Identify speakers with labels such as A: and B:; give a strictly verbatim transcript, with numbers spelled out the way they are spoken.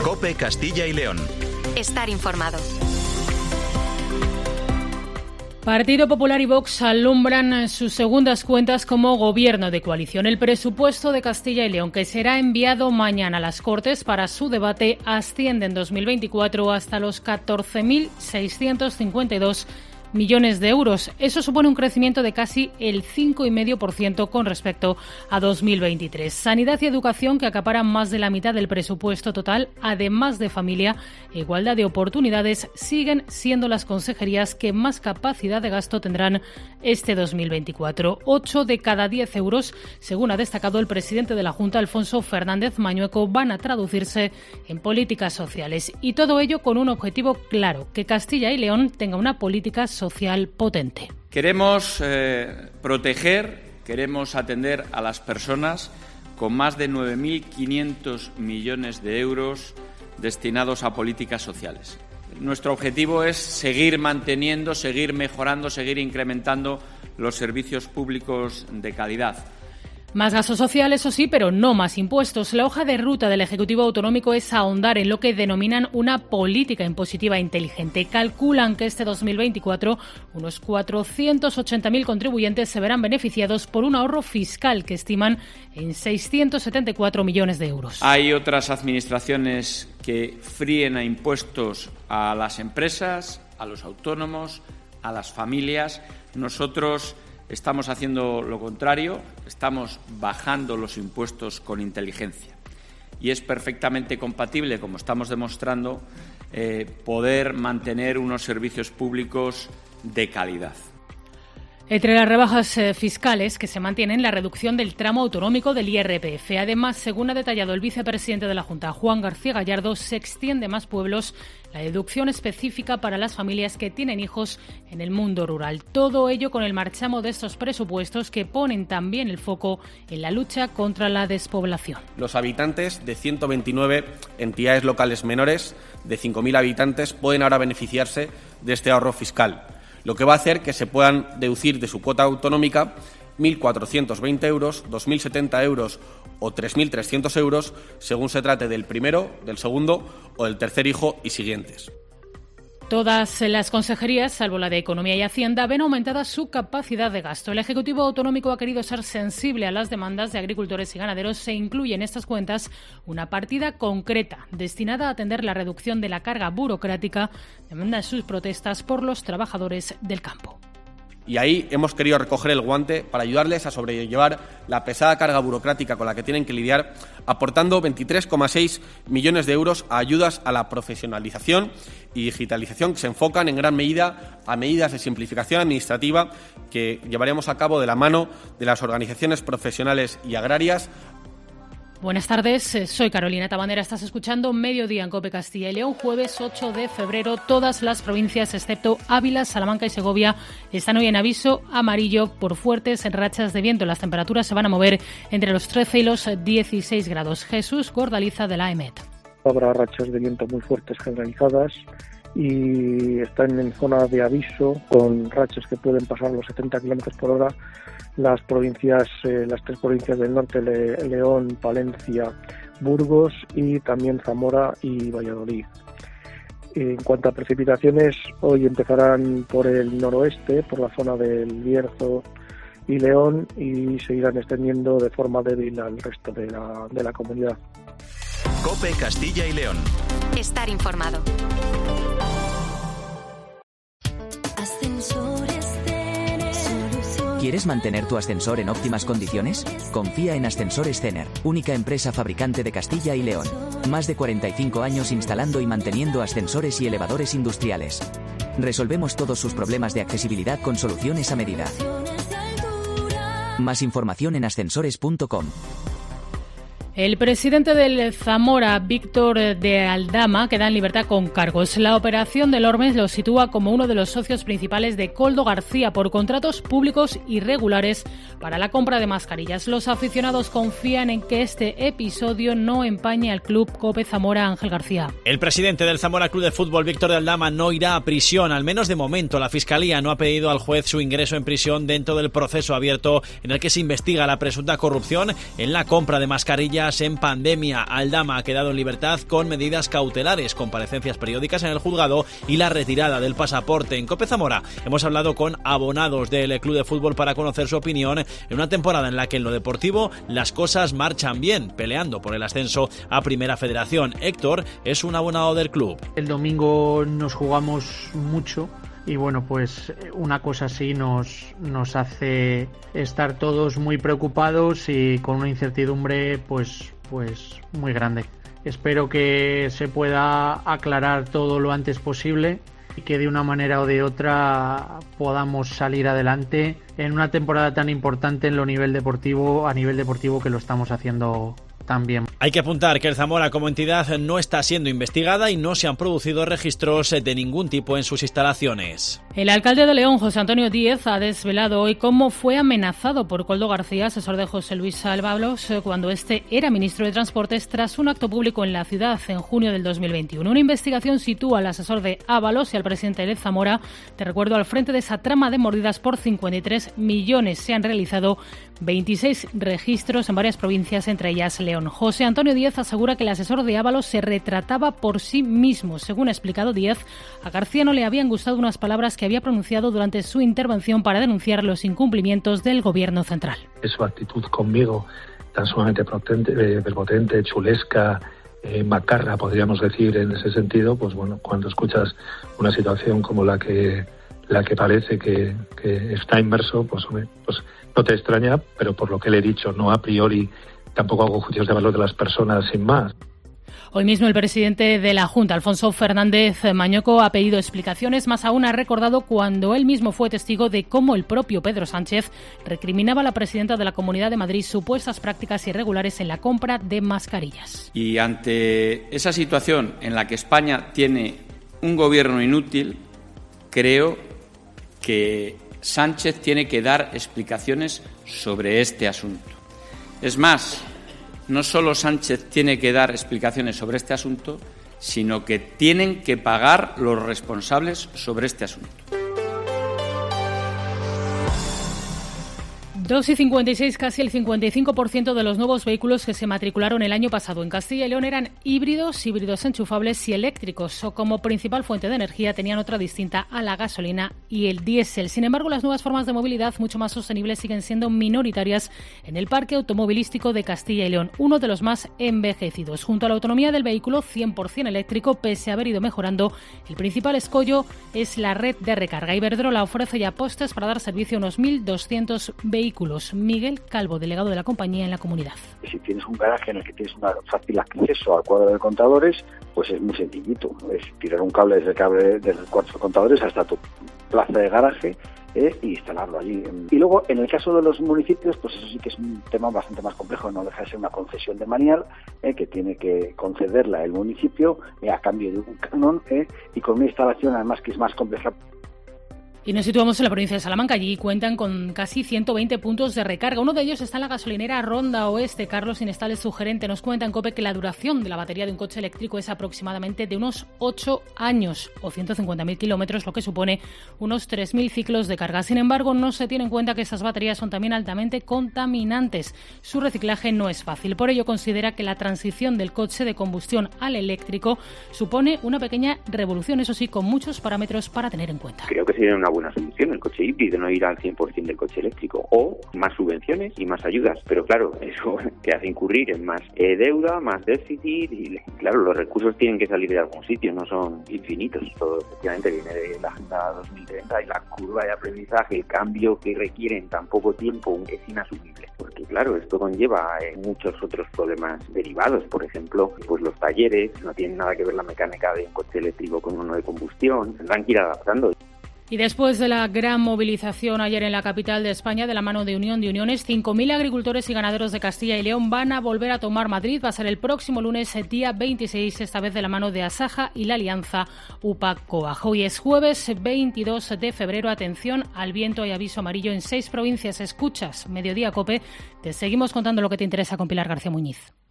A: COPE Castilla y León.
B: Estar informado.
C: Partido Popular y Vox alumbran sus segundas cuentas como gobierno de coalición. El presupuesto de Castilla y León, que será enviado mañana a las Cortes para su debate, asciende en dos mil veinticuatro hasta los catorce mil seiscientos cincuenta y dos millones de euros. Eso supone un crecimiento de casi el cinco coma cinco por ciento con respecto a dos mil veintitrés. Sanidad y educación, que acaparan más de la mitad del presupuesto total, además de familia e igualdad de oportunidades, siguen siendo las consejerías que más capacidad de gasto tendrán este dos mil veinticuatro. Ocho de cada diez euros, según ha destacado el presidente de la Junta, Alfonso Fernández Mañueco, van a traducirse en políticas sociales. Y todo ello con un objetivo claro: que Castilla y León tenga una política social potente.
D: Queremos eh, proteger, queremos atender a las personas con más de nueve mil quinientos millones de euros destinados a políticas sociales. Nuestro objetivo es seguir manteniendo, seguir mejorando, seguir incrementando los servicios públicos de calidad.
C: Más gasto social, eso sí, pero no más impuestos. La hoja de ruta del Ejecutivo Autonómico es ahondar en lo que denominan una política impositiva inteligente. Calculan que este dos mil veinticuatro unos cuatrocientos ochenta mil contribuyentes se verán beneficiados por un ahorro fiscal que estiman en seiscientos setenta y cuatro millones de euros.
D: Hay otras administraciones que fríen a impuestos a las empresas, a los autónomos, a las familias. Nosotros estamos haciendo lo contrario, estamos bajando los impuestos con inteligencia. Y es perfectamente compatible, como estamos demostrando, eh, poder mantener unos servicios públicos de calidad.
C: Entre las rebajas eh, fiscales que se mantienen, la reducción del tramo autonómico del I R P F. Además, según ha detallado el vicepresidente de la Junta, Juan García Gallardo, se extiende a más pueblos la deducción específica para las familias que tienen hijos en el mundo rural. Todo ello con el marchamo de estos presupuestos que ponen también el foco en la lucha contra la despoblación.
E: Los habitantes de ciento veintinueve entidades locales menores de cinco mil habitantes pueden ahora beneficiarse de este ahorro fiscal, lo que va a hacer que se puedan deducir de su cuota autonómica mil cuatrocientos veinte euros, dos mil setenta euros o tres mil trescientos euros, según se trate del primero, del segundo o del tercer hijo y siguientes.
C: Todas las consejerías, salvo la de Economía y Hacienda, ven aumentada su capacidad de gasto. El Ejecutivo Autonómico ha querido ser sensible a las demandas de agricultores y ganaderos. Se incluye en estas cuentas una partida concreta destinada a atender la reducción de la carga burocrática, demandan sus protestas por los trabajadores del campo.
E: Y ahí hemos querido recoger el guante para ayudarles a sobrellevar la pesada carga burocrática con la que tienen que lidiar, aportando veintitrés coma seis millones de euros a ayudas a la profesionalización y digitalización que se enfocan en gran medida a medidas de simplificación administrativa que llevaremos a cabo de la mano de las organizaciones profesionales y agrarias.
C: Buenas tardes, soy Carolina Tabanera, estás escuchando Mediodía en COPE Castilla y León, jueves ocho de febrero. Todas las provincias, excepto Ávila, Salamanca y Segovia, están hoy en aviso amarillo por fuertes rachas de viento. Las temperaturas se van a mover entre los trece y los dieciséis grados. Jesús Gordaliza, de la EMET.
F: Habrá rachas de viento muy fuertes generalizadas y están en zona de aviso con rachas que pueden pasar los setenta kilómetros por hora las provincias, eh, las tres provincias del norte, Le- León, Palencia, Burgos y también Zamora y Valladolid. En cuanto a precipitaciones, hoy empezarán por el noroeste, por la zona del Bierzo y León, y se irán extendiendo de forma débil al resto de la, de la comunidad.
A: COPE Castilla y León.
B: Estar informado.
G: ¿Quieres mantener tu ascensor en óptimas condiciones? Confía en Ascensores Cener, única empresa fabricante de Castilla y León. Más de cuarenta y cinco años instalando y manteniendo ascensores y elevadores industriales. Resolvemos todos sus problemas de accesibilidad con soluciones a medida. Más información en ascensores punto com.
C: El presidente del Zamora, Víctor de Aldama, queda en libertad con cargos. La operación del Ormes lo sitúa como uno de los socios principales de Koldo García por contratos públicos irregulares para la compra de mascarillas. Los aficionados confían en que este episodio no empañe al club COPE Zamora. Ángel García.
H: El presidente del Zamora Club de Fútbol, Víctor de Aldama, no irá a prisión, al menos de momento. La Fiscalía no ha pedido al juez su ingreso en prisión dentro del proceso abierto en el que se investiga la presunta corrupción en la compra de mascarillas comillas, en pandemia. Aldama ha quedado en libertad con medidas cautelares, comparecencias periódicas en el juzgado y la retirada del pasaporte. En COPE Zamora hemos hablado con abonados del Club de Fútbol para conocer su opinión en una temporada en la que en lo deportivo las cosas marchan bien, peleando por el ascenso a Primera Federación. Héctor es un abonado del club.
I: El domingo nos jugamos mucho y bueno, pues una cosa así nos, nos hace estar todos muy preocupados y con una incertidumbre pues, pues muy grande. Espero que se pueda aclarar todo lo antes posible y que de una manera o de otra podamos salir adelante en una temporada tan importante en lo nivel deportivo, a nivel deportivo que lo estamos haciendo también.
H: Hay que apuntar que el Zamora como entidad no está siendo investigada y no se han producido registros de ningún tipo en sus instalaciones.
C: El alcalde de León, José Antonio Díez, ha desvelado hoy cómo fue amenazado por Koldo García, asesor de José Luis Ábalos, cuando este era ministro de Transportes, tras un acto público en la ciudad en junio del dos mil veintiuno. Una investigación sitúa al asesor de Ábalos y al presidente de Zamora, te recuerdo, al frente de esa trama de mordidas por cincuenta y tres millones. Se han realizado veintiséis registros en varias provincias, entre ellas León. José Antonio Díez asegura que el asesor de Ábalos se retrataba por sí mismo. Según ha explicado Díez, a García no le habían gustado unas palabras que había pronunciado durante su intervención para denunciar los incumplimientos del Gobierno central.
J: Su actitud conmigo, tan sumamente potente, eh, prepotente, chulesca, eh, macarra, podríamos decir en ese sentido, pues bueno, cuando escuchas una situación como la que la que parece que, que está inmerso, pues, hombre, pues no te extraña, pero por lo que le he dicho, no a priori tampoco hago juicios de valor de las personas sin más.
C: Hoy mismo el presidente de la Junta, Alfonso Fernández Mañoco, ha pedido explicaciones, más aún ha recordado cuando él mismo fue testigo de cómo el propio Pedro Sánchez recriminaba a la presidenta de la Comunidad de Madrid supuestas prácticas irregulares en la compra de mascarillas.
D: Y ante esa situación en la que España tiene un gobierno inútil, creo que Sánchez tiene que dar explicaciones sobre este asunto. Es más, no solo Sánchez tiene que dar explicaciones sobre este asunto, sino que tienen que pagar los responsables sobre este asunto.
C: dos y cincuenta y seis, casi el cincuenta y cinco por ciento de los nuevos vehículos que se matricularon el año pasado en Castilla y León eran híbridos, híbridos enchufables y eléctricos, o como principal fuente de energía tenían otra distinta a la gasolina y el diésel. Sin embargo, las nuevas formas de movilidad mucho más sostenibles siguen siendo minoritarias en el parque automovilístico de Castilla y León, uno de los más envejecidos. Junto a la autonomía del vehículo cien por ciento eléctrico, pese a haber ido mejorando, el principal escollo es la red de recarga. Iberdrola ofrece ya postes para dar servicio a unos mil doscientos vehículos. Miguel Calvo, delegado de la compañía en la comunidad.
K: Si tienes un garaje en el que tienes un fácil acceso al cuadro de contadores, pues es muy sencillito. Es tirar un cable desde el cable del cuadro de contadores hasta tu plaza de garaje eh, e instalarlo allí. Y luego, en el caso de los municipios, pues eso sí que es un tema bastante más complejo. No deja de ser una concesión de manial eh, que tiene que concederla el municipio eh, a cambio de un canon eh, y con una instalación además que es más compleja.
C: Y nos situamos en la provincia de Salamanca. Allí cuentan con casi ciento veinte puntos de recarga. Uno de ellos está en la gasolinera Ronda Oeste. Carlos Inestales, su gerente, nos cuenta en COPE que la duración de la batería de un coche eléctrico es aproximadamente de unos ocho años o ciento cincuenta mil kilómetros, lo que supone unos tres mil ciclos de carga. Sin embargo, no se tiene en cuenta que estas baterías son también altamente contaminantes. Su reciclaje no es fácil. Por ello, considera que la transición del coche de combustión al eléctrico supone una pequeña revolución, eso sí, con muchos parámetros para tener en cuenta.
L: Creo que sería una buena solución el coche híbrido, no ir al cien por ciento del coche eléctrico, o más subvenciones y más ayudas, pero claro, eso te hace incurrir en más eh, deuda, más déficit y claro, los recursos tienen que salir de algún sitio, no son infinitos. Todo efectivamente viene de la Agenda dos mil treinta y la curva de aprendizaje, el cambio que requiere en tan poco tiempo es inasumible, porque claro, esto conlleva eh, muchos otros problemas derivados, por ejemplo, pues los talleres, no tienen nada que ver la mecánica de un coche eléctrico con uno de combustión, tendrán que ir adaptando.
C: Y después de la gran movilización ayer en la capital de España, de la mano de Unión de Uniones, cinco mil agricultores y ganaderos de Castilla y León van a volver a tomar Madrid. Va a ser el próximo lunes, día veintiséis, esta vez de la mano de Asaja y la alianza U P A C-COAG. Hoy es jueves veintidós de febrero. Atención al viento y aviso amarillo en seis provincias. Escuchas Mediodía COPE. Te seguimos contando lo que te interesa con Pilar García Muñiz.